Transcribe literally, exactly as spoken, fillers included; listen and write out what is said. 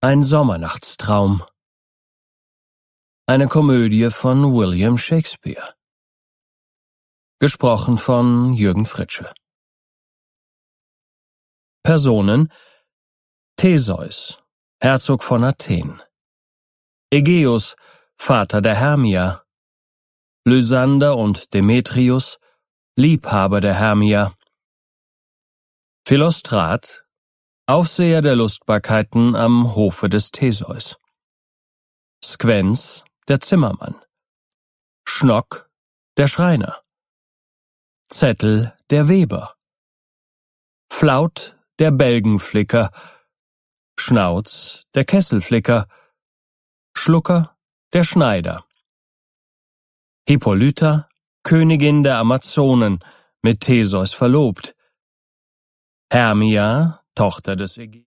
Ein Sommernachtstraum. Eine Komödie von William Shakespeare. Gesprochen von Jürgen Fritsche. Personen: Theseus, Herzog von Athen. Ägeus, Vater der Hermia. Lysander und Demetrius, Liebhaber der Hermia. Philostrat, Aufseher der Lustbarkeiten am Hofe des Theseus. Squenz, der Zimmermann. Schnock, der Schreiner. Zettel, der Weber. Flaut, der Belgenflicker. Schnauz, der Kesselflicker. Schlucker, der Schneider. Hippolyta, Königin der Amazonen, mit Theseus verlobt. Hermia, Tochter des Ägeus.